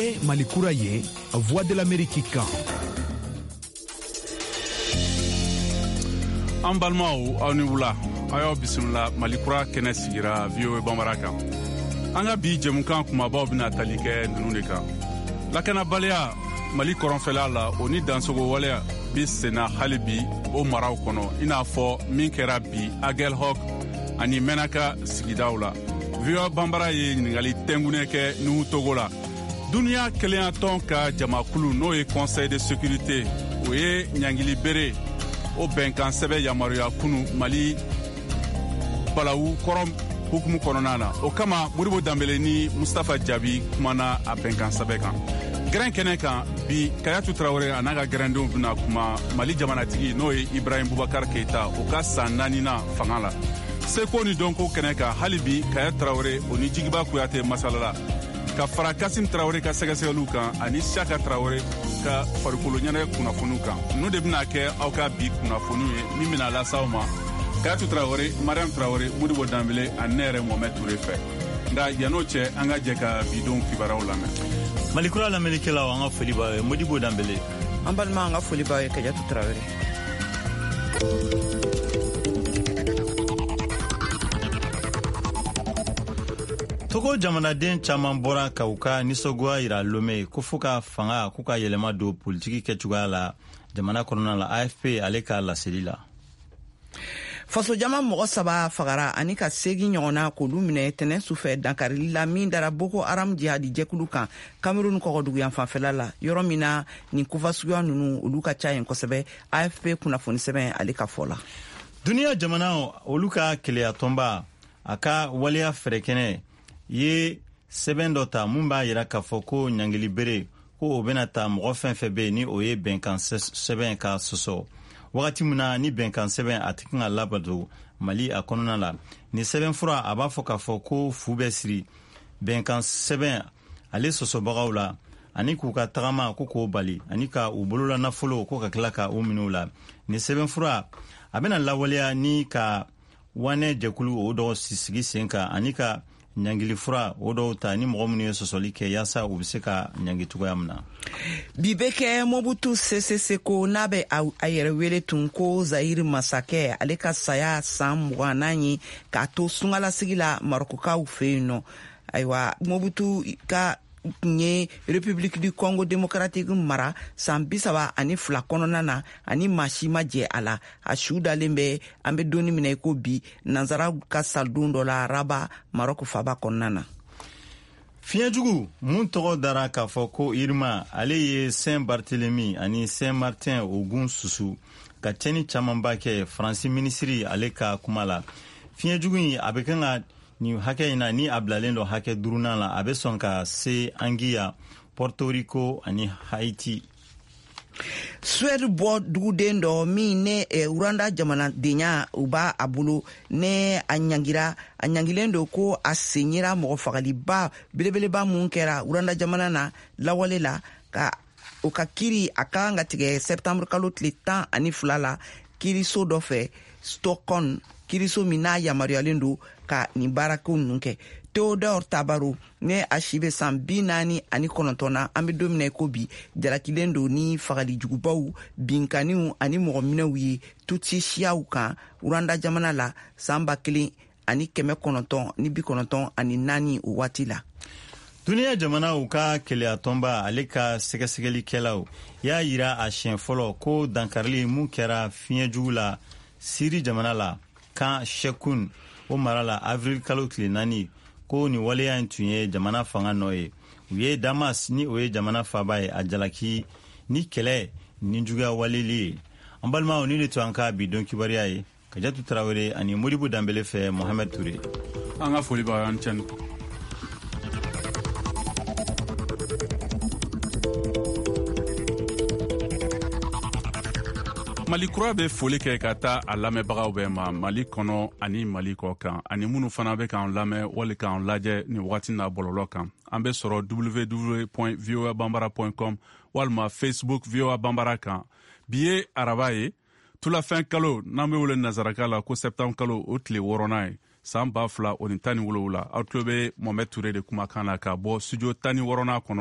ye Mali kura ye Voix de l'Amérique kan. An balimaw aw ni wula a y'aw bisimila Mali kura kɛnɛ sigira VOA Bambara kan. An ka bi jɛmukan kumabaw bɛna tali kɛ ninnu de kan. Lakanabaliya Mali kɔrɔnfɛla la o ni dansogo waleya bi senna hali bi o maraw kɔnɔ i n'a fɔ min kɛra bi Aguelhok ani Menaka sigidaw la. VOA Bambara ye ɲiningali tɛngunɛ kɛ Nuhu Togo la. Duniya kelenya tɔn ka jamakulu n'o ye Conseil de sécurité o ye ɲangili bere o bɛnkan sɛbɛ yamaruya kunu Mali balawu kɔrɔ hukumu kɔnɔna na. O kama Modibo Dambele ni Mustafa Jabi kumana a bɛnkan sɛbɛ kan. Grɛn kɛnɛ kan bi Kayatu Traoré a n'a ka grɛndenw bɛna kuma Mali jamanatigi n'o ye Ibrahim Boubacar Keita o ka san 4nan fanga la. Seko ni dɔnko kɛnɛ kan hali bi Kaya Traoré o ni Jigiba Kuyate masalala ka fara Kasim Traoré ka sɛgɛsɛgɛliw kan ani Saka Traoré ka farikolo ɲɛnɛ kunnafoniw kan. N'o de bɛna kɛ aw ka bi kunnafoniw ye min bɛna lasa aw ma Kayatu Traoré, Mariam Traoré, Modibo Dambele ani ne yɛrɛ Mohamed Touré fɛ. Nka yan'o cɛ an ka jɛ ka bidon kibaruyaw lamɛn. Mali kura lamɛnnikɛlaw an ka foli b'aw ye Modibo Dambele. An balima an ka foli b'aw ye Kayatu Traoré. Togo jamanaden caman bɔra ka u ka nisɔgoya yira Lomé ko fo ka fanga k'u ka yɛlɛma don politiki kɛcogoya la jamana kɔnɔna la AFP ale ka laseli la. Faso jama mɔgɔ 3 fagara ani ka 8 ɲɔgɔnna k'olu minɛ tɛnɛn sufɛ dankarili la min dara Boko Haram jihadi jɛkulu kan Cameroun kɔgɔduguyan fanfɛla la yɔrɔ min na nin kufa suguya ninnu olu ka ca yen kosɛbɛ AFP kunnafoni sɛbɛn ale ka fɔ la. Duniya jamana olu ka keleya tɔnba a ka waleya fɛrɛkɛnɛ ye sɛbɛn dɔ ta mun b'a yira k'a fɔ ko ɲangili bere ko o bɛna ta mɔgɔ fɛn fɛn bɛ ni o ye bɛnkan sɛbɛn ka sɔsɔ wagati min na ni bɛnkan sɛbɛn a tɛ kan ka labato Mali a kɔnɔna la ni sɛbɛn fura a b'a fɔ k'a fɔ ko fu bɛ siri bɛnkan sɛbɛn ale sɔsɔbagaw la ani k'u ka tagama ko k'o bali ani ka u bolola nafolo ko ka tila ka o minɛ u la ni sɛbɛn fura a bɛna lawaleya ni ka wanɛ jɛkulu o dɔw sigi sen kan ani ka ɲangili fura o dɔw ta ni mɔgɔ minnu ye sɔsɔli kɛ yaasa u bɛ se ka ɲangi cogoya min na. Bi bɛ kɛ Mobutu Sese Seko n'a bɛ a yɛrɛ wele tun ko Zahiri masakɛ ale ka saya san 20 ye k'a to sungalasigi la Marokokaw fɛ yen nɔ. Ayiwa Mobutu ka tun ye République du Congo démocratique mara san 32 kɔnɔna na ani maa si ma jɛ a la a su dalen bɛ an bɛ donni minɛ ko bi nanzara ka salidon dɔ la Rabat Maroc faba kɔnɔna na. Fiɲɛjugu mun tɔgɔ dara k'a fɔ ko Irma ale ye Saint Barthélemy ani Saint Martin ogun susu ka cɛni camanba kɛ Faransi minisiri ale ka kuma la. Fiɲɛjugu in a bɛ kan ka ni hakɛ in na ni a bilalen dɔ hakɛ 5nan la a bɛ sɔn ka se Anguilla, Porto Rico ani Haiti. Suède bɔ duguden dɔ min ne Rwanda jamanadenya u b'a a bolo ne a ɲangilen don ko a senyera mɔgɔ fagaliba belebeleba mun kɛra Rwanda jamana na lawale la ka o ka kiri a kan ka tigɛ septembre kalo tile 12 la kiriso dɔ fɛ Stockholm kiriso min n'a yamaruyalen don ka nin baarako ninnu kɛ. Theodore Tabaro ne a si bɛ san 49 na an bɛ don min na ko bi jalakilen don ni fagali jugubaw binkaniw ani mɔgɔ minɛw ye Tutsi siyaw kan Rwanda jamana la san 1994 o waati la. Duniya jamanaw ka keleya tɔnba ale ka sɛgɛsɛgɛlikɛlaw y'a yira a siɲɛ fɔlɔ ko dankarili mun kɛra fiɲɛjugu la Siri jamana la kan Shekun o mara la avril kalo tile 4 ko ni waleya in tun ye jamana fanga nɔ ye u ye Damas ni o ye jamana faba ye a jalaki ni kɛlɛ ni juguya waleli ye. An balimaw ni de to an ka bidon kibaruya ye Kajatu Traoré ani Modibo Dambele fɛ Mohamed Touré. An ka foli b'a an cɛn. Mali kura bɛ foli kɛ ka taa a lamɛnbagaw bɛɛ ma Mali kɔnɔ ani Mali kɔ kan ani minnu fana bɛ k'an lamɛn wali k'an lajɛ ni wagati n'a bɔlɔlɔ kan. An bɛ sɔrɔ www.voabambara.com walima Facebook VOA Bambara kan. Bi ye araba ye tulafɛn kalo n'an bɛ wele nazaraka la ko septembre kalo o tile 6nan ye san 2017 aw tulo bɛ Mohamed Touré de kumakan na ka bɔ studio 16nan kɔnɔ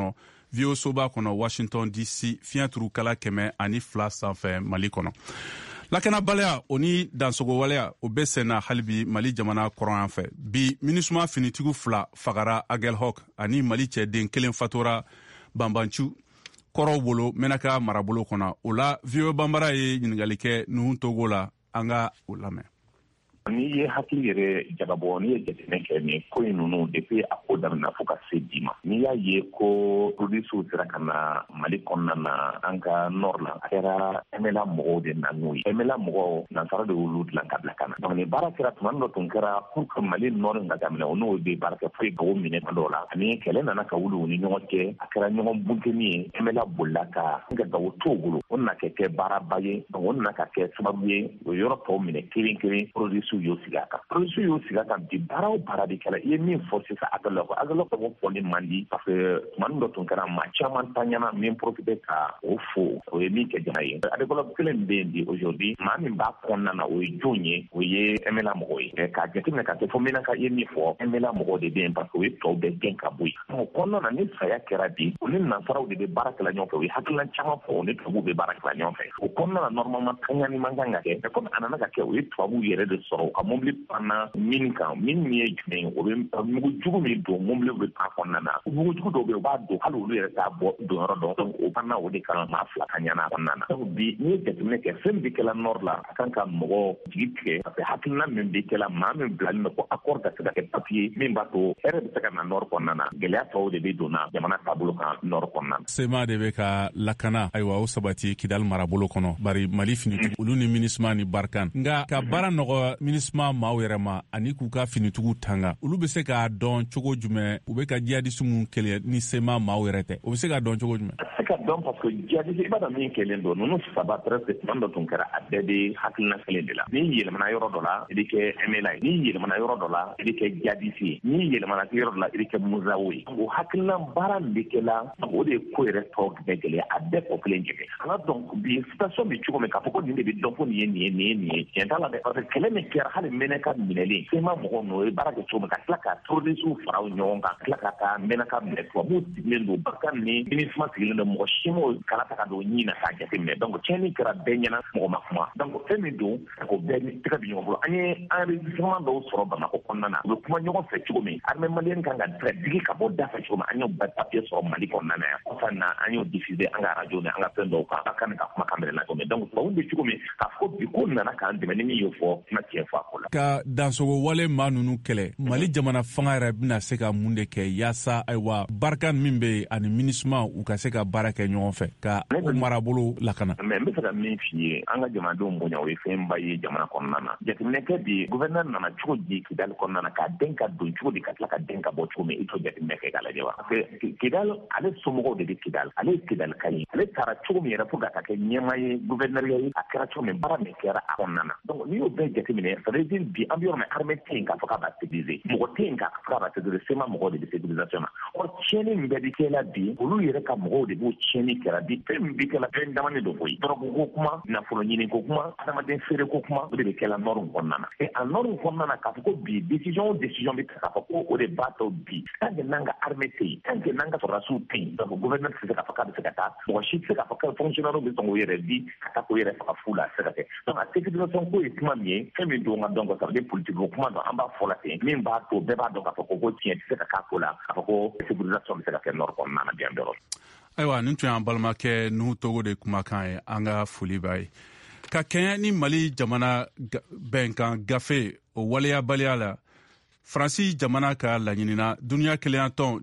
VOA soba kɔnɔ Washington DC fiɲɛturu kala 102 sanfɛ Mali kɔnɔ. Lakanabaliya o ni dansogowaleya o bɛ senna halibi Mali jamana kɔrɔn yan fɛ. Bi MINUSMA finitigiw 2 fagara Aguelhok ani Mali cɛden 1 fatora Banbancu kɔrɔw bolo Menaka marabolo kɔnɔ. O la VOA Banbara ye ɲininkali kɛ Nuhu Togo la, an ka o lamɛn. N'i ye hakili yɛrɛ jagabɔ n'i ye jateminɛ kɛ nin ko in ninnu depuis a ko daminɛ fo ka se bi ma, n'i y'a ye ko produisiw sera ka na Mali kɔnɔna na an ka nord la, a kɛra MLA mɔgɔw de na n'o ye. MLA mɔgɔw nansara de y'olu dilan ka bila ka na. Donc nin baara kɛra tuma dɔ tun kɛra pour que Mali nord ka daminɛ o n'o bɛ baara kɛ foyi ka o minɛ dɔw la, ani kɛlɛ nana ka wuli u ni ɲɔgɔn cɛ, a kɛra ɲɔgɔn bunteni ye. MLA bolila ka gawo t'o bolo, o nana kɛ baaraba ye, donc o nana ka kɛ sababu ye o yɔrɔ tɔw minɛ kelen produisiw y'o sigi a kan. Produisiw y'o sigi a kan bi baara o baara de kɛra. I ye min fɔ sisan Aguelhok ko fɔli man di parce que tuma dɔ tun kɛra maa caman ta ɲɛna min profite ka o fo, o ye min kɛ jama ye. Aguelhok kelen bɛ yen bi aujourd'hui maa min b'a kɔnɔna na o ye jɔn ye, o ye MLA mɔgɔw ye. K'a jateminɛ ka kɛ fɔ Menaka ye min fɔ, MLA mɔgɔw de bɛ yen parce que o ye tɔw bɛɛ gɛn ka bɔ yen. Donc o kɔnɔna na ni saya kɛra bi, o ni nansaraw de bɛ baara kɛla ɲɔgɔn fɛ, o ye hakilina caman fɔ, o ni tubabuw bɛ baara kɛla ɲɔgɔn fɛ. O kɔnɔna na normalement kaɲani man kan ka kɛ, mais comme a nana ka kɛ o ye tubabuw yɛrɛ de sɔrɔ u ka mobili panna min kan, min ye jumɛn ye, o bɛ mugujugu min don mobili bɛ pan kɔnɔna na. Mugujugu dɔw bɛ yen u b'a don hali olu yɛrɛ t'a bɔ don yɔrɔ dɔn, donc o panna o de kan maa 2 ka ɲana a kɔnɔna na. Donc bi n'i ye jateminɛ kɛ fɛn bɛ kɛla nord la, a kan ka mɔgɔ jigi tigɛ parce que hakilina min bɛ kɛla maa min bilalen bɛ ko accord ka se ka kɛ papier min b'a to hɛrɛ bɛ se ka na nord kɔnɔna na, gɛlɛya tɔw de bɛ donna jamana taabolo kan nord kɔnɔna na. Sema de bɛ ka lakana ayiwa o sabati Kidal marabolo kɔnɔ bari Mali finitigiw olu ni MINUSMA ni Barkan nka ka baara nɔgɔ MINUSMA maaw yɛrɛ ma ani k'u ka finitigiw tanga olu bɛ se k'a dɔn cogo jumɛn u bɛ ka jihadistes mun kɛlɛ ni Sema maaw yɛrɛ tɛ o bɛ se k'a dɔn cogo jumɛn? Se ka dɔn parce que jihadiste i b'a dɔn min kɛlen don ninnu 3 presque tuma dɔ tun kɛra a bɛɛ bɛ hakilina kelen de la. N'i yɛlɛmana yɔrɔ dɔ la i bɛ kɛ MLA ye, n'i yɛlɛmana yɔrɔ dɔ la i bɛ kɛ jihadiste ye, n'i yɛlɛmana yɔrɔ dɔ la i bɛ kɛ musawo ye. O hakilina baara min bɛ kɛla o de ye ko yɛrɛ tɔ bɛɛ gɛlɛya a bɛɛ kɔ kelen jɛgɛ. An ka dɔn bi situation bɛ cogo min k'a fɔ ko nin de bɛ dɔn ko nin ye tiɲɛ t'a la dɛ parce que kɛlɛ min kɛra hali Menaka minɛlen Sema mɔgɔw n'o ye baara kɛ cogo min ka tila ka terrorisiw fara ɲɔgɔn kan ka tila ka taa Menaka minɛ tubabuw sigilen don Barkan ni MINUSMA sigilen don mɔgɔ si m'o kala ta ka don ɲin na k'a jateminɛ donc tiɲɛni kɛra bɛɛ ɲɛna mɔgɔ ma kuma donc fɛn min don ko bɛɛ tɛgɛ bɛ ɲɔgɔn bolo an ye enregistrement dɔw sɔrɔ Bamako kɔnɔna na u bɛ kuma ɲɔgɔn fɛ cogo min armée malienne kan ka digi ka bɔ da fɛ cogo min an y'o bɛɛ papier sɔrɔ Mali kɔnɔna na yan kɔfɛ na an y'o diffuser an ka radio ni an ka fɛn dɔw kan a kan ka kuma kamera la cogo min donc tubabuw bɛ cogo min k'a fɔ bi ko nana k'an dɛmɛ ni min y'o fɔ na tiɲɛ fɔ a ko la. Ka dansogo wale maa ninnu kɛlɛ Mali jamana fanga yɛrɛ bɛna se ka mun de kɛ yaasa ayiwa Barkan min bɛ ani MINUSMA u ka se ka baara kɛ ɲɔgɔn fɛ ka o marabolo lakana. Mais n bɛ fɛ ka min f'i ye an ka jamanadenw bonya o ye fɛnba ye jamana kɔnɔna na. Jateminɛ kɛ bi gouverneur nana cogo di Kidal kɔnɔna na k'a den ka don cogo di ka tila ka den ka bɔ cogo min i t'o jateminɛ kɛ k'a lajɛ wa. Parce que Kidal ale somɔgɔw de bɛ Kidal ale ye Kidal ka ye ale taara cogo min yɛrɛ pour ka kɛ ɲɛmaa ye gouverneur ye a kɛra cogo min baara min kɛra a kɔnɔna na. Donc n'i y'o bɛɛ jateminɛ ça veut dire bi an bɛ yɔrɔ min armée tɛ yen k'a fɔ k'a b'a sécuriser mɔgɔ tɛ yen k'a fɔ k'a b'a sécuriser Sema mɔgɔw de bɛ sécurisation na. Ɔ tiɲɛni min bɛɛ bɛ kɛla bi olu yɛrɛ ka mɔgɔw de b'o tiɲɛni kɛra bi fɛn min bɛ kɛla fɛn damani dɔ koyi dɔrɔgu ko kuma nafolo ɲini ko kuma adamaden feere ko kuma o de bɛ kɛla nord kɔnɔna na et a nord kɔnɔna na k'a fɔ ko bi décision bɛ ta k'a fɔ ko o de b'a to bi tant que n'an ka armée tɛ yen tant que n'an ka sɔrɔdasiw tɛ yen donc gouverneur tɛ se k'a fɔ k'a bɛ se ka taa mɔgɔ si tɛ se k'a fɔ ko fonctionnaire bɛ sɔn k'o yɛrɛ di ka taa k'o yɛrɛ faga fu la a tɛ se ka kɛ donc a sécurisation ko ye kuma min ye fɛn min don ka dɔn ko ça veut dire politique ko kuma dɔn an b'a fɔ la ten min b'a to bɛɛ b'a dɔn k'a fɔ ko tiɲɛ tɛ se ka k'a ko la k'a fɔ ko sécurisation bɛ se ka kɛ nord kɔnɔna na bien dɔrɔn. Ayiwa nin tun y'an balimakɛ Nuhu Togo de kumakan ye an ka foli b'a ye ka kɛɲɛ ni Mali jamana bɛnkan gafe o waleyabaliya la Faransi jamana ka laɲinina duniya kelenya tɔn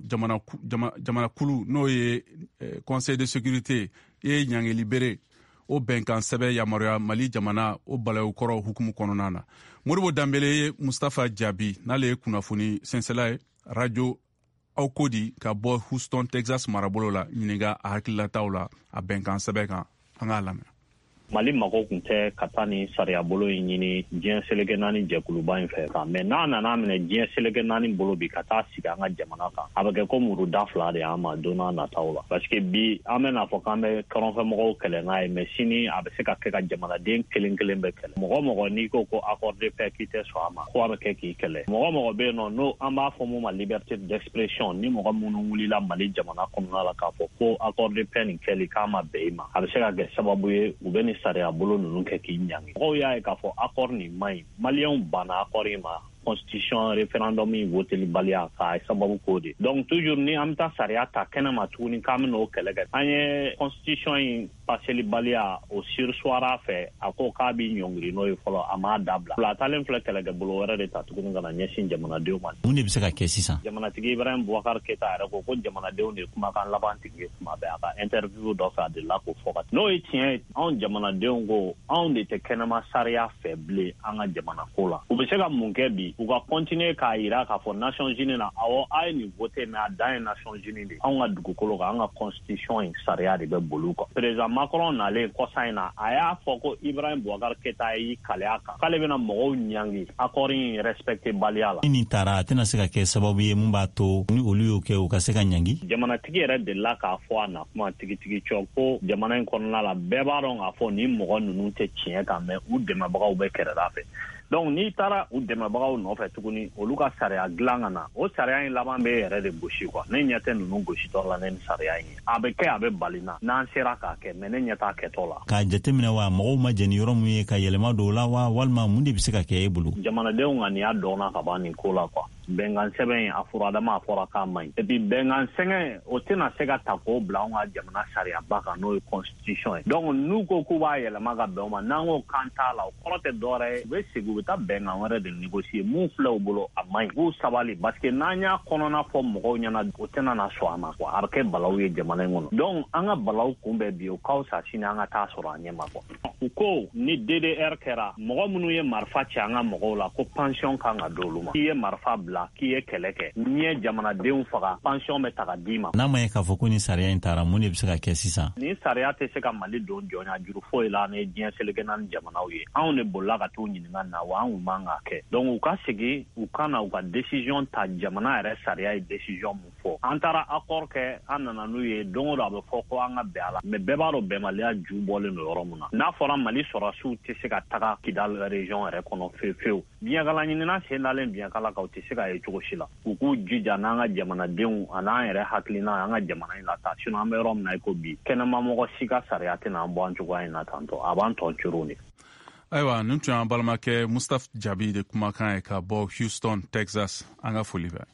jamana kulu n'o ye Conseil de sécurité ye ɲangeli bere o bɛnkan sɛbɛ yamaruya Mali jamana o balawu kɔrɔ hukumu kɔnɔna na. Modibo Dambele ye Mustafa Jaabi n'ale ye kunnafoni sɛnsɛla ye radio aw ko di ka bɔ Houston Texas marabolo la ɲininka a hakililataw la a bɛnkan sɛbɛ kan an k'a lamɛn. Mali mago kun tɛ ka taa ni sariya bolo in ɲini diɲɛ seleke naani jɛkuluba in fɛ kan, mais n'a nana minɛ diɲɛ seleke naani bolo bi ka taa sigi an ka jamana kan, a bɛ kɛ ko muru da fila de y'an ma don n'a nataw la. Parce que bi an bɛ n'a fɔ k'an bɛ kɔrɔnfɛmɔgɔw kɛlɛ n'a ye, mais sini a bɛ se ka kɛ ka jamanaden kelen kelen bɛ kɛlɛ. Mɔgɔ mɔgɔ n'i ko ko accord de paix k'i tɛ sɔn a ma, ko a bɛ kɛ k'i kɛlɛ. Mɔgɔ mɔgɔ bɛ yen nɔ n'o an b'a fɔ mun ma liberté d'expression, ni mɔgɔ minnu wulila Mali jamana kɔnɔna la k'a fɔ ko accord de paix nin kɛli k'a ma bɛn i ma, a bɛ se ka kɛ sababu ye u bɛ nin sariya bolo ninnu kɛ k'i ɲangi. Mɔgɔw y'a ye k'a fɔ accord nin man ɲi, maliyɛnw banna accord in ma, constitution référendum in voteli baliya k'a sababu k'o de. Donc toujours ni an bɛ taa sariya ta kɛnɛ ma tuguni k'an bɛ n'o kɛlɛ kɛ, an ye constitution in paseli baliya o sursoir'a fɛ a ko k'a bɛ ɲɔngiri n'o ye fɔlɔ, a m'a dabila. A taalen filɛ kɛlɛkɛbolo wɛrɛ de ta tuguni ka na ɲɛsin jamanadenw ma. Mun de bɛ se ka kɛ sisan? Jamanatigi Ibrahim Boubacar Keita yɛrɛ ko jamanadenw de kumakan laban tigi ye tuma bɛɛ, a ka interview dɔ fɛ a delila k'o fɔ. N'o ye tiɲɛ ye, anw jamanadenw ko anw de tɛ kɛnɛma sariya fɛ bilen an ka jamana ko la. U bɛ se ka mun kɛ bi? U ka continuer k'a jira k'a fɔ Nations Unies na awɔ a ye nin voté mais a dan ye Nations Unies de. Anw ka dugukolo kan, an ka constitution in sariya de bɛ boli kan. Président Macron nalen kɔsa in na a y'a fɔ ko Ibrahim Boubacar Keita y'i kale a kan k'ale bɛna mɔgɔw ɲangi accord in respecté baliya la. Ni taara a tɛna se ka kɛ sababu ye mun b'a to ni olu y'o kɛ u ka se ka ɲangi. Jamanatigi yɛrɛ delila k'a fɔ a na kuma tigitigi cɔ ko jamana in kɔnɔna la bɛɛ b'a dɔn k'a fɔ ni mɔgɔ ninnu tɛ tiɲɛ kan mais u dɛmɛbagaw bɛ kɛrɛda fɛ. Donc n'i taara u dɛmɛbagaw nɔfɛ tuguni olu ka sariya dilan ka na, o sariya in laban bɛ yɛrɛ de gosi quoi. Ne ɲɛ tɛ ninnu gositɔ la ne ni sariya in ye. A bɛ kɛ a bɛ bali na n'an sera k'a kɛ, mais ne ɲɛ t'a kɛtɔ la. K'a jateminɛ wa mɔgɔw ma jɛni yɔrɔ mun ye ka yɛlɛma don o la wa walima mun de bɛ se ka kɛ e bolo? Jamanadenw ka nin y'a dɔnna ka ban nin ko la quoi. Bɛnkan sɛbɛn a furadama a fɔra k'a man ɲi. Et puis bɛnkan sɛngɛ o tɛna se ka ta k'o bila an ka jamana sariyaba kan n'o ye constitution ye. Donc n'u ko k'u b'a yɛlɛma ka bɛn o ma, n'an ko kan t'a la o kɔrɔ tɛ dɔwɛrɛ ye, u bɛ segin u bɛ taa bɛnkan wɛrɛ de négocier. Mun filɛ u bolo a man ɲi. U sabali parce que n'an y'a kɔnɔna fɔ mɔgɔw ɲɛna o tɛna na sɔn a ma quoi. A bɛ kɛ balawu ye jamana in kɔnɔ. Donc an ka balawu kunbɛn bi o ka fisa sini an ka taa sɔrɔ a ɲɛ ma quoi. U ko ni DDR kɛra mɔgɔ minnu ye marifa ci an ka mɔgɔw la ko pension kan ka d'olu ma. K'i ye marifa bila k'i ye kɛlɛ kɛ, n'i ye jamanadenw faga pension bɛ ta ka d'i ma. N'a ma ye k'a fɔ ko ni sariya in taara mun de bɛ se ka kɛ sisan? Ni sariya tɛ se ka Mali don jɔnya juru foyi la ni diɲɛ seleke naani jamanaw ye. Anw de bolila ka t'u ɲininka na wa an kun man k'a kɛ. Donc u ka segin u ka na u ka décision ta, jamana yɛrɛ sariya ye décision mun fɔ. An taara accord kɛ an nana n'u ye don o don a bɛ fɔ ko an ka bɛn a la, mais bɛɛ b'a dɔn bɛnbaliya ju bɔlen don yɔrɔ mun na. N'a fɔra Mali sɔrɔdasiw tɛ se ka taga Kidal région yɛrɛ kɔnɔ fewu. Biɲɛkala ɲinina sen dalen biɲɛkala kan u tɛ se ka ye cogo si la. U k'u jija n'an ka jamanadenw a n'an yɛrɛ hakilina an ka jamana in la ta, sinon an bɛ yɔrɔ min na i ko bi kɛnɛmamɔgɔ si ka sariya tɛna an bɔ an cogoya in na tantɔ, a b'an tɔ coro de. Ayiwa nin tun y'an balimakɛ Mustapha Jabi de kumakan ye ka bɔ Houston, Texas. An ka foli bɛ.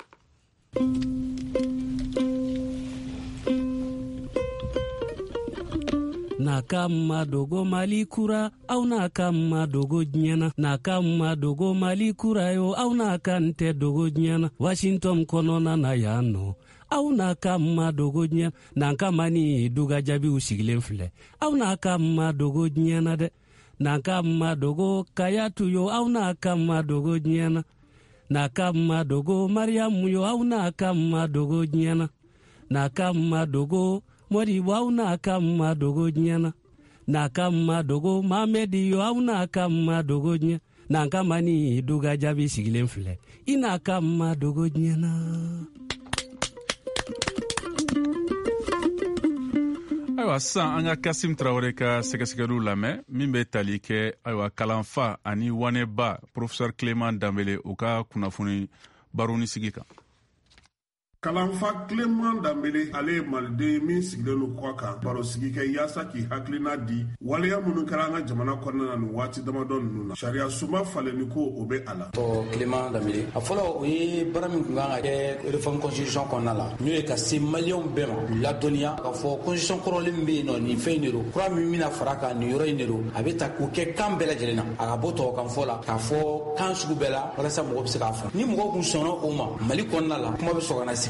Na kama dogo Mali kura au na kama dogo nyana, na kama dogo Mali kura yo au na kante dogo nyana, Washington konona na yano au na kama dogo nyana, na kama ni duga Jabi usigilen filɛ au na kama dogo nyana de, na kama dogo Kayatu yo au na kama dogo nyana, na kama dogo Mariamu yo au na kama dogo nyana, na kama dogo Mori wau na kama dogo nyana, na kama dogo Mamedi yo au na kama dogo nyana, na kama ni duga Jabi sigilen filɛ ina kama dogo nyana. Ayiwa sisan an ka Kasim Traoré ka sɛgɛsɛgɛliw lamɛn min bɛ tali kɛ ayiwa kalanfa ani waneba professeur Clément Dambele u ka kunnafoni baroni sigi kan. Kalanfa Clément Dambele ale ye maliden min sigilen don kɔ kan baro sigi kɛ yaasa k'i hakilina di waleya minnu kɛra an ka jamana kɔnɔna na nin waati damadɔ ninnu na sariya sunba falenni ko o bɛ a la. Clément Dambele a fɔlɔ o ye baara min kun kan ka kɛ réforme constitution kɔnɔna la n'o ye ka se maliyɛnw bɛɛ ma u ladɔnniya k'a fɔ constitution kɔrɔlen min bɛ yen nɔ nin fɛn in de don kura min bɛna fara kan nin yɔrɔ in de don a bɛ ta k'o kɛ kan bɛɛ lajɛlen na a ka bɔ tubabukanfɔ la k'a fɔ kan sugu bɛɛ la walasa mɔgɔw bɛ se k'a faamu ni mɔgɔw kun sɔnna o ma Mali kɔnɔna la kuma bɛ sɔrɔ ka na sigi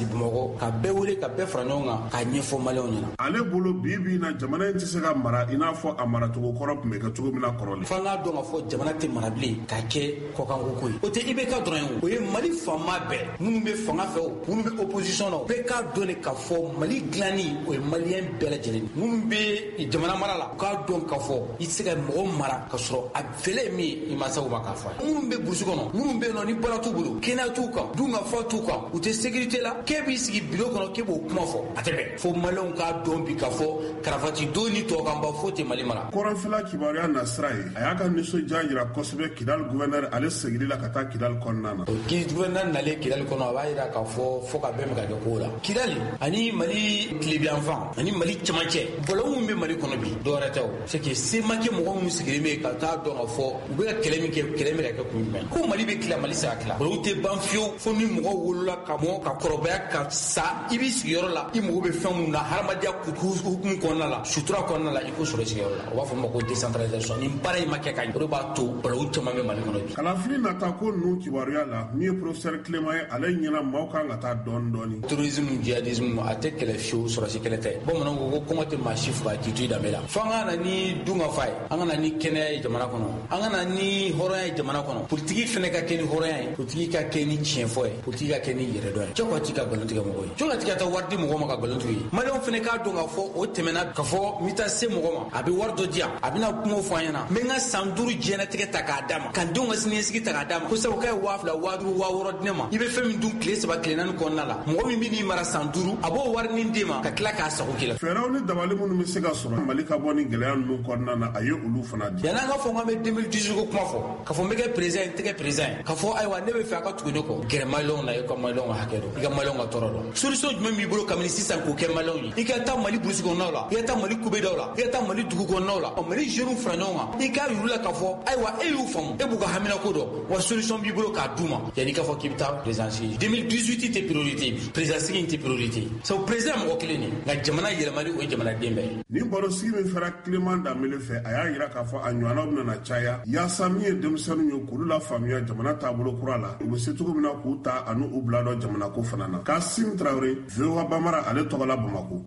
sigi Bamakɔ ka bɛɛ wele ka bɛɛ fara ɲɔgɔn kan k'a ɲɛfɔ maliyɛnw ɲɛna. Ale bolo bi na jamana in tɛ se ka mara i n'a fɔ a maracogo kɔrɔ tun bɛ kɛ cogo min na kɔrɔlen. F'an k'a dɔn k'a fɔ jamana tɛ mara bilen k'a kɛ kɔkanko ko ye. O tɛ IBK dɔrɔn ye o ye Mali fanba bɛɛ minnu bɛ fanga fɛ o minnu bɛ opposition na o bɛɛ k'a dɔn de k'a fɔ Mali dilanni o ye maliyɛn bɛɛ lajɛlen minnu bɛ jamana mara la u k'a dɔn k'a fɔ i tɛ se ka mɔgɔ mara ka sɔrɔ a fɛlɛ ye min ye i mansaw ma k'a fɔ minnu bɛ burusi kɔnɔ minnu bɛ yen nɔ ni baara t'u bolo kɛnɛya t'u kan dunkafa t'u kan u tɛ sécurité la k'e b'i sigi bureau kɔnɔ k'e b'o kuma fɔ a tɛ bɛn fo maliyɛnw k'a dɔn bi k'a fɔ karafati don ni tɔkanba fo tɛ Mali mara. Kɔrɔnfɛla kibaruya nasira ye a y'a ka nisɔndiya jira kosɛbɛ Kidal gouverneur ale seginni la ka taa Kidal kɔnɔna na. Gouverneur nalen Kidal kɔnɔ a b'a jira k'a fɔ fo ka bɛn ka kɛ ko la. Kidal ani Mali tilebiyanfan ani Mali cɛmancɛ bɔlɔnw min bɛ Mali kɔnɔ bi dɔwɛrɛ tɛ o c'est que se ma kɛ mɔgɔ minnu sigilen bɛ ka taa dɔn k'a fɔ u bɛ ka kɛlɛ min kɛ kɛlɛ bɛ ka kɛ kun jumɛn ko Mali bɛ tila Mali se ka tila bɔlɔnw tɛ ban fiyewu fo ni mɔgɔ wolola ka mɔ ka kɔrɔbaya ka sa i b'i sigiyɔrɔ la i mago bɛ fɛn minnu na hadamadenya hukumu kɔnɔna la sutura kɔnɔna la i k'o sɔrɔ sigiyɔrɔ la o b'a fɔ ma ko décentralisation ni baara in ma kɛ ka ɲɛ o de b'a to bɔlɔnw caman bɛ Mali kɔnɔ bi. Kalafili nata ko ninnu kibaruya la min ye professeur Clément ye ale ɲɛna maaw kan ka taa dɔɔni. Terrorisme jihadisme a tɛ kɛlɛ fiyewu sɔrɔsi kɛlɛ tɛ bamananw ko kɔngɔ tɛ maa si faga k'i to i danbe la f'an ka na ni dunkafa ye an ka na ni kɛnɛya ye jamana kɔnɔ an ka na ni hɔrɔnya ye jamana kɔnɔ politiki fɛnɛ ka kɛ ni hɔrɔnya ye politiki ka kɛ ni tiɲɛfɔ ye politiki ka kɛ ni yɛrɛdɔn ye jɔn ka ti ka nkalon tigɛ mɔgɔ ye jɔn ka ti ka taa wari di mɔgɔ ma ka nkalon tigɛ ye maliyɛnw fɛnɛ k'a dɔn k'a fɔ o tɛmɛna k'a fɔ n bɛ taa se mɔgɔ ma a bɛ wari dɔ di yan a bɛna kumaw fɔ an ɲɛna n bɛ n ka san 5 diɲɛnatigɛ ta k'a d'a ma ka n denw ka siniɲɛsigi ta k'a d'a ma ko sabu k'a ye 2000 2000 2006 di ne ma i bɛ fɛn min dun tile 3 tile 4 kɔnɔna la mɔgɔ min bɛ n'i mara san 5 a b'o wari nin d'e ma ka tila k'a sago k'i la. Fɛɛrɛw ni dabali minnu bɛ se ka sɔrɔ Mali ka bɔ ni gɛlɛya ninnu kɔnɔna na a ye olu fana di. Yan'an ka fɔ k'an bɛ 2018 ko kuma fɔ k'a fɔ n bɛ kɛ président n tɛ kɛ président ye k'a fɔ ayiwa ne bɛ fɛ a ka tugu ne kɔ gɛrɛ maliyɛnw na i ka maliyɛnw ka hakɛ dɔn i ka maliyɛnw ka tɔɔrɔ dɔn solution jumɛn b'i bolo kabini sisan k'o kɛ maliyɛnw ye i ka taa Mali burusi kɔnɔnaw la i ka taa Mali kubedaw la i ka taa Mali dugu kɔnɔnaw la Mali jeunes fara ɲɔgɔn kan i k'a yir'u la k'a fɔ ayiwa e y'u faamu e b'u ka hamina ko dɔn wa solution b'i bolo k'a d'u ma yan'i k'a fɔ k'i bɛ taa présidence 2018 tɛ priorité bi présidence sigi tɛ priorité sabu président mɔgɔ kelen de nka jamana yɛlɛmali o ye jamanaden bɛɛ ye. Ni barosigi min fɛra Clément Danbele fɛ a y'a jira k'a fɔ a ɲɔgɔnnaw bɛna caya yaasa min ye denmisɛnninw ye k'olu la faamuya jamana taabolo kura la u bɛ se cogo min na k'u ta ani u bila dɔ jamana ko fana na. Kasim Traoré VOA Bamara ale tɔgɔ la Bamako.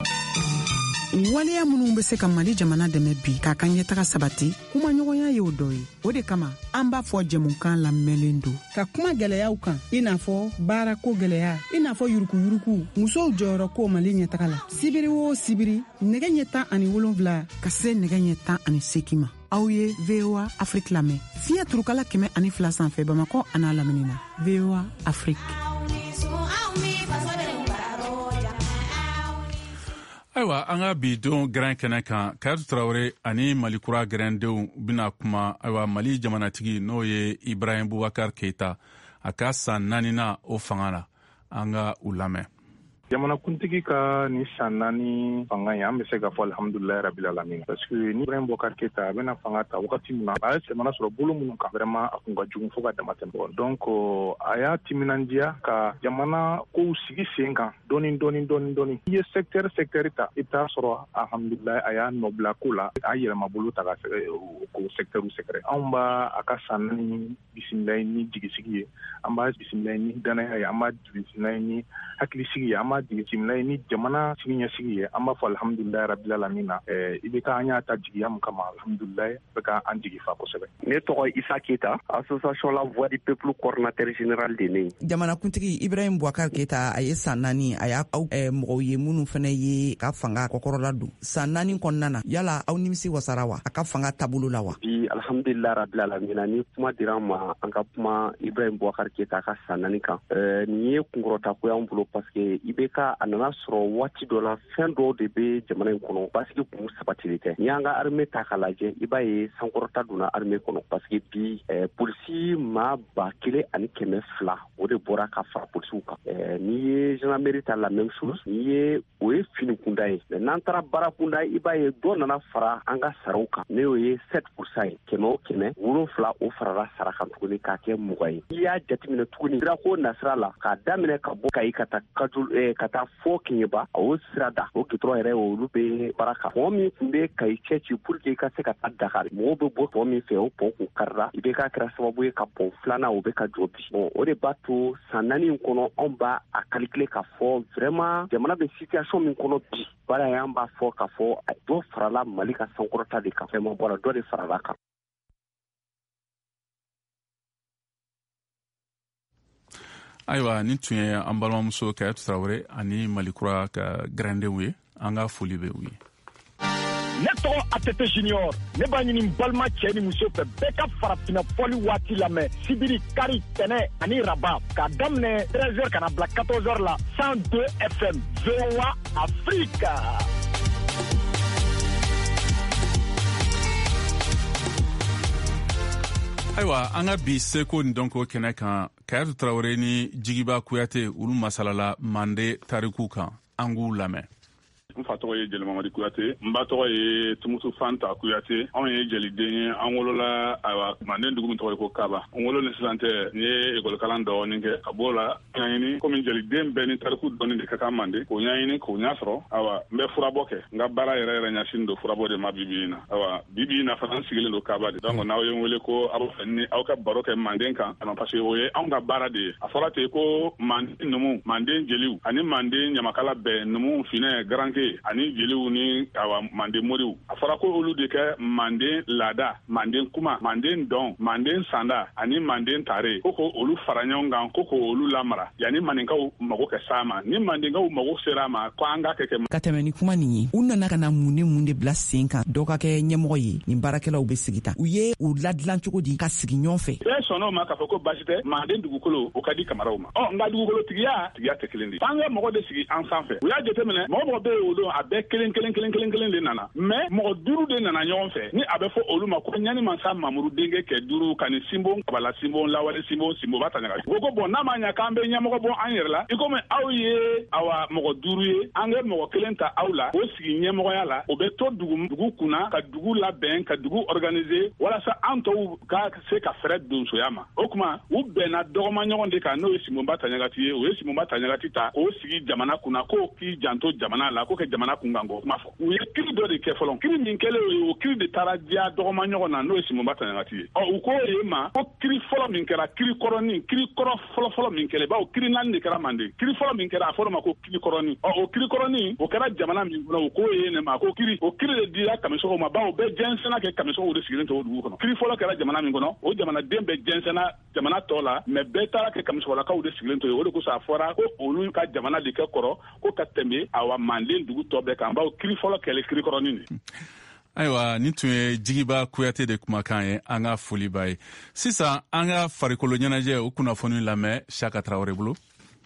Waleya minnu bɛ se ka Mali jamana dɛmɛ bi k'a ka ɲɛtaga sabati kuma ɲɔgɔnya ye o dɔ ye o de kama an b'a fɔ jɛmukan lamɛnlen don ka kuma gɛlɛyaw kan i n'a fɔ baarako gɛlɛya i n'a fɔ yurukuyuruku musow jɔyɔrɔ ko Mali ɲɛtaga la sibiri o sibiri nɛgɛ ɲɛ 17 ka se nɛgɛ ɲɛ 18 ma aw ye VOA Afrique lamɛn fiɲɛ turukala 102 sanfɛ Bamakɔ a n'a lamini na VOA Afrique. Ayiwa an ka bi don gɛrɛn kɛnɛ kan Kayatu Traoré ani Mali kura gɛrɛndenw bɛna kuma ayiwa Mali jamanatigi n'o ye Ibrahim Boubacar Keita a ka san 4nan o fanga la an ka u lamɛn. Jamanakuntigi ka ni san 4 fanga ye an bɛ se ka fɔ alhamdulilayi rabil alamin parce que ni Ibrahim Boubacar Keita a bɛna fanga ta wagati min na a ye jamana sɔrɔ bolo minnu kan vraiment a kun ka jugu fo ka dama tɛmɛ donc a y'a timinandiya ka jamana kow sigi sen kan dɔɔni i ye secteur ta i t'a sɔrɔ alhamdulilayi a y'a nɔbila ko la a yɛlɛma bolo ta ka ko secteur sɛgɛrɛ anw b'a a ka san 4 bisimilayi ni jigisigi ye an b'a bisimilayi ni danaya ye an b'a bisimilayi ni hakilisigi ye an b'a bisimilayi ni jamana siniɲɛsigi ye an b'a fɔ alhamdulilayi rabil alamin na i bɛ ka an y'a ta jigiya min kama alhamdulilayi bɛ ka an jigi fa kosɛbɛ. Ne tɔgɔ Isa Keita, association la voix du peuple coordinateur général de ne. Jamanakuntigi Ibrahim Boubacar Keita a ye san 4 a y'a mɔgɔw ye minnu fana ye ka fanga kɔkɔrɔla don san 4 kɔnɔna na yala aw nimisi wasara wa a ka fanga taabolo la wa? Bi alhamdulilayi rabil alamin ni kuma dira an ma an ka kuma Ibrahim Boubacar Keita ka san 4 kan nin ye kunkɔrɔta ko y'an bolo parce que IBK a nana sɔrɔ waati dɔ la fɛn dɔw de bɛ jamana in kɔnɔ basigi kun sabatili tɛ n'i y'an ka armée ta k'a lajɛ i b'a ye sankɔrɔta donna armée kɔnɔ parce que bi polisi maa 1,200 o de bɔra ka fara polisiw kan n'i ye gendarmerie ta la même chose n'i ye o ye fini kunda ye n'an taara baara kunda i b'a ye dɔ nana fara an ka saraw kan ne y'o ye 7% ye 100 o 7 o farala sara kan tuguni k'a kɛ 20 ye i y'a jateminɛ tuguni sirako nasira la k'a daminɛ ka bɔ Kayi ka taa ka taa fɔ Keɲeba o sira da o gitɔrɔn yɛrɛ olu bɛ baara kan pont min tun bɛ Kayi cɛci pour que i ka se ka taa Dakar mɔgɔw bɛ bɔ pont min fɛ o pont kun karila i bɛ ka kɛra sababu ye ka pont filanan o bɛ ka jɔ bi o de b'a to san 4 in kɔnɔ anw b'a a calculer ka fɔ vraiment jamana bɛ situation min kɔnɔ bi baara y'an b'a fɔ ka fɔ dɔ farala Mali ka sankɔrɔta de kan vraiment bɔra dɔ de farala kan. Ayiwa nin tun ye an balimamuso Kayatu Tarawele ani Malikura ka grandenw ye an ka foli bɛ u ye. Ne tɔgɔ ATT Junior ne b'a ɲini balima cɛ ni muso fɛ bɛɛ ka farafina fɔli waati lamɛn sibiri kari tɛnɛ ani raba k'a daminɛ 13h kana bila 14h la 102 FM VOA Afrique. Ayiwa an ka bi seko ni dɔnko kɛnɛ kan Kayatu Tarawele ni Jigiba Kuyate olu masalala Mande tariku kan an k'u lamɛn. N fa tɔgɔ ye Jɛlimamadi Kuyate, n ba tɔgɔ ye Tumutu Fanta Kuyate. Anw ye jɛliden ye, an wolola Manden dugu min tɔgɔ ye ko Kaba. N wolo ni sisan tɛ, n ye école kalan dɔɔnin kɛ. A b'o la, ɲaɲini komi jɛliden bɛɛ ni tariku dɔɔnin de ka kan Manden. K'o ɲaɲini k'o ɲa sɔrɔ. Awa, n bɛ furabɔ kɛ. N ka baara yɛrɛ ɲɛsin don furabɔ de ma bibi in na. Awa, bibi in na fana n sigilen don Kaba de. Donc n'aw ye n wele ko aw fɛ ni aw ka baro kɛ Manden kan. Parce que o ye anw ka baara de ye. A fɔra ten ko Manden numu, Manden jeliw ani Manden ɲamakala bɛɛ numu finɛ garanke ani jeliw ni Manden moriw a fɔra ko olu de kɛ Manden laada Manden kuma Manden dɔn Manden sanda ani Manden tare ko olu fara ɲɔgɔn kan ko olu lamara yani maninkaw mago kɛ s'a ma ni Mandenkaw mago sera ma ko an ka kɛ ka tɛmɛ ni kuma nin ye u nana ka na mun de bila sen kan dɔ ka kɛ ɲɛmɔgɔ ye nin baarakɛlaw bɛ sigi ta u ye u ladilan cogo di ka sigi ɲɔgɔn fɛ bɛɛ sɔnn'o ma k'a fɔ ko basi tɛ Manden dugukolo o ka di Kamaraw ma nka dugukolo tigiya tɛ kelen de f'an ka mɔgɔ de sigi an sanfɛ u y'a jateminɛ mɔgɔ bɛ yen o don a bɛɛ kelen de nana mais mɔgɔ 5 de nana ɲɔgɔn fɛ ni a bɛ fɔ olu ma ko ɲani mansa Mamuru denkɛ kɛ 5 ka ni Sinbo Kabala Sinbo Lawale Sinbo ba Taɲaga ko bon n'a ma ɲa k'an bɛ ɲɛmɔgɔ bɔ an yɛrɛ la i komi aw ye mɔgɔ 5 ye an ka mɔgɔ 1 ta aw la o sigi ɲɛmɔgɔya la o bɛ to dugu kunna ka dugu labɛn ka dugu organiser walasa an tɔw ka se ka fɛrɛ donsoya ma o kuma u bɛnna dɔgɔma ɲɔgɔn de kan n'o ye Sinbo ba Taɲagati ye o ye Sinbo ba Taɲagati ta o sigi jamana kunna ko k'i janto jamana la ko kɛ jamana kunkan ko kuma fɔ u ye kiri dɔ de kɛ fɔlɔ kiri min kɛlen o ye o kiri de taara diya dɔgɔma ɲɔgɔn na n'o ye Sinbo ba Taɲagati ye u ko ye ma ko kiri fɔlɔ min kɛra kiri kɔrɔnin kiri kɔrɔ fɔlɔ min kɛra bawo kiri 4 de kɛra Manden kiri fɔlɔ min kɛra a fɔra ma ko kiri kɔrɔnin o kiri kɔrɔnin o kɛra jamana min kɔnɔ o ko ye ne ma ko kiri o kiri de dira Kamisɔgɔw ma bawo bɛɛ jɛnsɛnna kɛ Kamisɔgɔw de sigilen tɛ o dugu kɔnɔ kiri fɔlɔ kɛra jamana min kɔnɔ o jamanaden bɛɛ jɛnsɛnna jamana tɔ la mais bɛɛ taara kɛ Kamisɔgɔlakaw de sigilen to ye o de kosɔn a fɔra ko olu ka jamana de kɛ kɔrɔ ko ka tɛmɛ Manden dugu tɔ bɛɛ kan bawo kiri fɔlɔ kɛlɛ kiri kɔrɔnin de ayiwa ni tun ye Jigiba Kuyate de kumakan ye an ka foli b'a ye sisan an ka farikolo ɲɛnajɛ o kunnafoni lamɛn Saka Tarawele bolo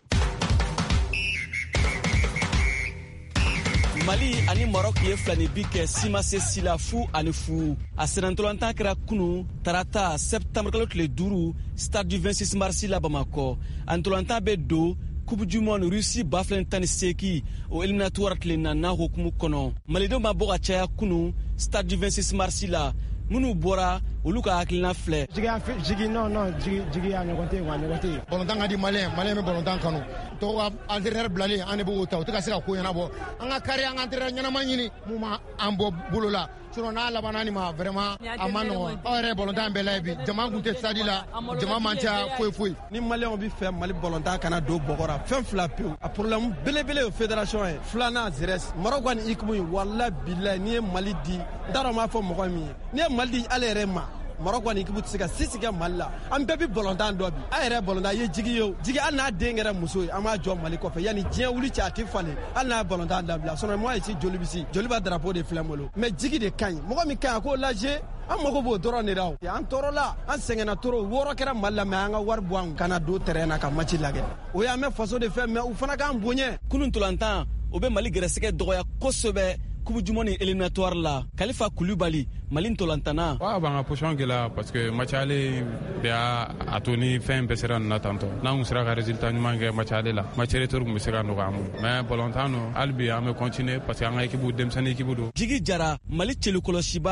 Mali ani Maroc ye filanibi kɛ Simase Sila fu ani fu a sɛnɛntolantan kɛra kunu tarata septembre kalo tile 5 stade du 26 mars la Bamakɔ a ntolantan bɛ don Coupe du monde Russie baflen tani seki o eliminatoire tile 4 hokumu kɔnɔ malidenw ma bɔ ka caya kunu stade du 26 mars la minnu bɔra olu ka hakilina filɛ jigi a ɲɔgɔn tɛ bɔlɔntan ka di malien bɛ bɔlɔntan kanu tɔgɔ entraîneur bilalen an de b'o ta o tɛ ka se ka ko ɲɛnabɔ an ka kari an ka entraîneur ɲɛnama ɲini mun ma an bɔ bolo la sinon n'a labanna nin ma vraiment a ma nɔgɔn aw yɛrɛ bɔlɔntan bɛɛ la ye bi jama kun tɛ stade la jama man ca foyi ni malien bɛ fɛ Mali bɔlɔntan kana don bɔgɔra fɛn fila pewu a problème belebele o fédération ye filanan Zres Maroc ni ikumu ye wala bilahi ni ye Mali di n t'a dɔn m'a fɔ mɔgɔ min ye ni ye Mali di ale yɛrɛ ma Maroc ni équipe tɛ se ka sisi kɛ Mali la an bɛɛ bɛ bɔlɔntan dɔ bi a yɛrɛ bɔlɔntan ye jigi ye o jigi hali n'a den kɛra muso ye an b'a jɔ Mali kɔfɛ yanni diɲɛ wuli cɛ a tɛ falen hali n'a ye bɔlɔntan dabila sinon moi ici joli bisi joli b'a drapeau de filɛ n bolo mais jigi de ka ɲi mɔgɔ min ka ɲi a k'o lajɛ an mago b'o dɔrɔn de la an tɔɔrɔla an sɛgɛnna trop 6 kɛra Mali la mais an ka wari bɔ an kana don terrain na ka match lagɛ o y'an mɛn faso de fɛ mais u fana k'an bonya kunun ntolantan o bɛ Mali gɛrɛsɛgɛ dɔgɔya kosɛbɛ Coupe du monde éliminatoire la Khalifa Koulibaly Mali ntolantana wa banga position gela parce que match aller be a toni fin be sera na tanto na un sera résultat ɲuman kɛ match aller la match retour be sera no gamu mais bolontano albi am continuer parce que an équipe demsani équipe do Jigi Jara Mali celu kolosiba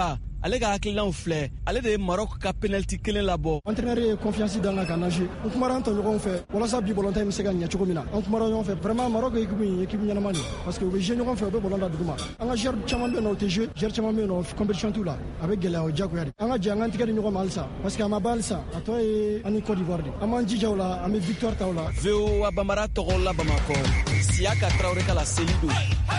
ale ka hakililaw filɛ ale de ye Maroc ka penalty kelen labɔ. Entraîneur ye confiance dan na ka nager on kumara an tɔɲɔgɔnw fɛ walasa bi bɔlɔnta in bɛ se ka ɲɛ cogo min na an kumara ɲɔgɔn fɛ vraiment Maroc ye équipe ɲɛnama de parce que u bɛ jouer ɲɔgɔn fɛ u bɛ bɔlɔn da duguma an ka joueur caman bɛ yen nɔ u tɛ jouer joueur caman bɛ yen nɔ compétition t'u la a bɛ gɛlɛya o diyagoya de an ka jɛ an k'an tigɛ di ɲɔgɔn ma halisa parce que a ma ban halisa a tɔ ye ani Côte d'Ivoire de an b'an jija o la an bɛ victoire ta o la. VOA Bambara tɔgɔ la Bamakɔ Siaka Traoré ka la Seydou.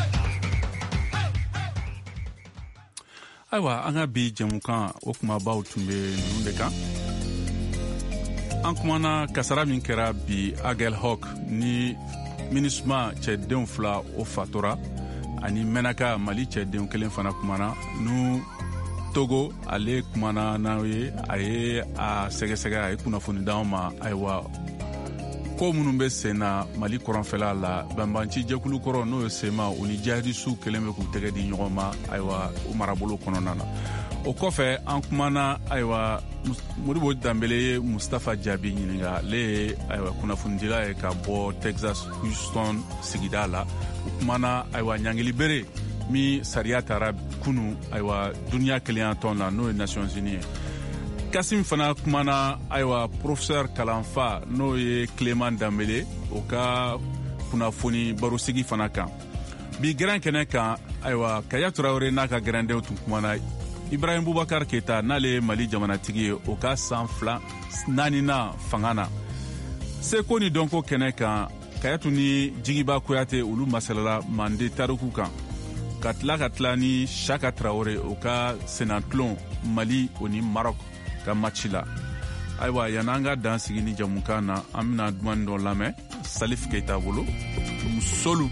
Ayiwa an ka bi jɛmukan o kumabaw tun bɛ ninnu de kan an kumana kasara min kɛra bi Agel Hawk ni MINUSMA cɛdenw 2 o fatora ani Menaka Mali cɛdenw 1 fana kumana nu Togo ale kumana n'aw ye a ye a sɛgɛsɛgɛ a ye kunnafoni d'anw ma ayiwa ko minnu bɛ sen na Mali kɔrɔnfɛla la banbanci jɛkulu kɔrɔ n'o ye SEMA o ni jihadisiw kelen bɛ k'u tɛgɛ di ɲɔgɔn ma ayiwa o marabolo kɔnɔna na o kɔfɛ an kumana ayiwa Modibo Dambele ye Mustafa Jaabi ɲininka ale ye ayiwa kunnafonidila ye ka bɔ Texas Houston sigida la o kumana ayiwa ɲangili bere min sariya tara kunu ayiwa duniya kelenya tɔn la n'o ye Nations Unies ye Kasim fana kumana ayiwa professeur kalanfa n'o ye Clément Dambele o ka kunnafoni barosigi fana kan bi gɛrɛn kɛnɛ kan ayiwa Kaya Traoré n'a ka gɛrɛndenw tun kumana Ibrahim Boubacar Keita n'ale ye Mali jamanatigi ye o ka san 4nan fanga na seko ni dɔnko kɛnɛ kan Kayatu ni Jigiba Kuyate olu masalala Mande tariku kan ka tila ni Chaka Traoré o ka senatlon Mali o ni Maroc ka match la ayiwa yan'an ka dan sigi ni jamukan na an bɛna duman dɔ lamɛn Salif Keita bolo musolu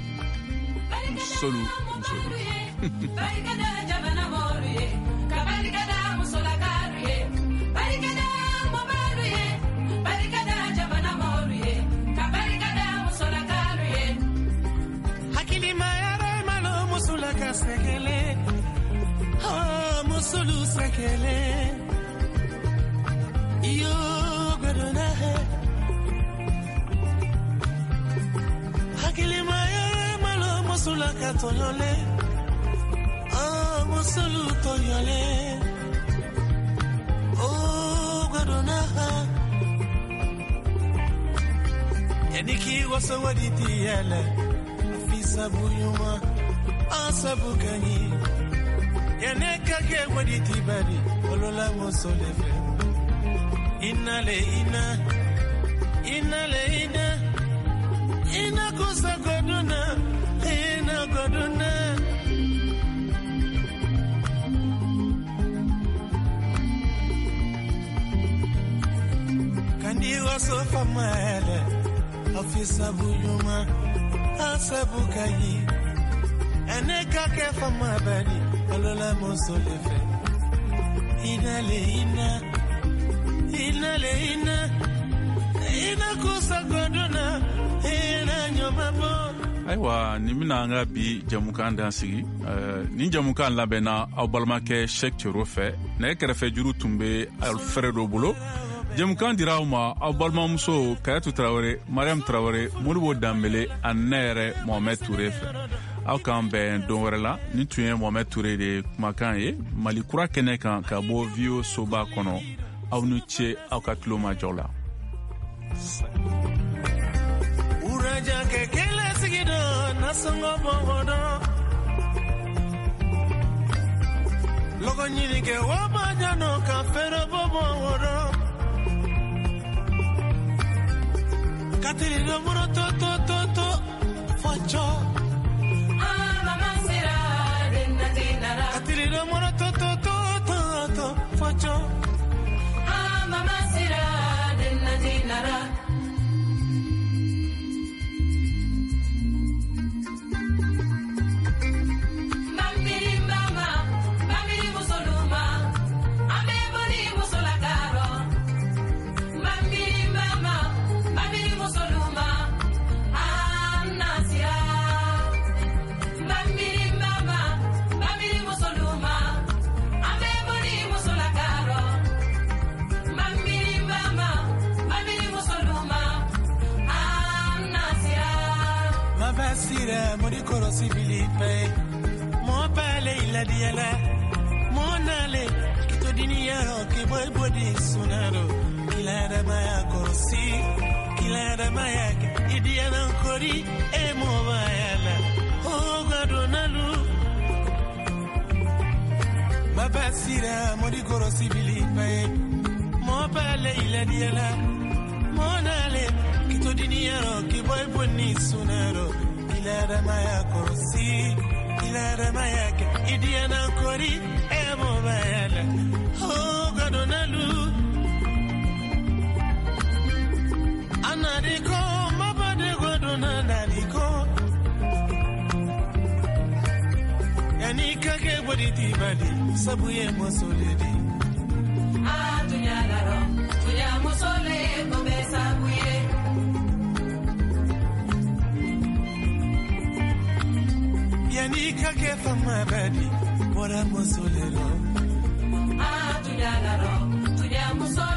musulu sekele yo godona hakili maya malo musula katolole musulu toyole godona yaniki wasawadi yele afisa buyuma asabukani yaneka ke waditi bari olola mosolefe inale ina kusa goduna kandi wasofa mele afisa buyuma asabukayi yaneka ke fama bari olola mosolefe ina kusa goduna ina nyomabo ayiwa ni bɛna an ka bi jamukan dan sigi ni jamukan labɛnna aw balimakɛ Cheikh Thioro fɛ nɛgɛ kɛrɛfɛ juru tun bɛ Alfredo bolo jamukan dira aw ma aw balimamuso Kayatu Traoré Mariam Traoré Modibo Dambele ani ne yɛrɛ Mohamed Touré fɛ aw k'an bɛn don wɛrɛ la ni tun ye Mohamed Touré de kumakan ye Mali kura kɛnɛ kan ka bɔ VO soba kɔnɔ aw ni ce aw ka tulo majɔ la uraja ke kele sigido nasongo bongodo logo nyini ke wabajano ka fero bongodo katiri do muro to focho katiri do muro to focho mama sira denna dinara Modi koro sibili pe mo pale ila diala mo monale kito diniyaro ke boy body sunaro kilada maya korsi kilada maya idiana kori e mobayala o gadonalu mabasira modi korosi bilipe mo pale ila diala monale kito diniyaro ke boy body sunaro kilada maya korsi kilada maya idiana kori e mobayala o gadonalu anadiko mabade godona nadiko yani kake boditi bali sabuye mosoledi atunya daro tunya mosole kombe sabuye yani kake fama badi bora mosolero atunya daro tunya mosole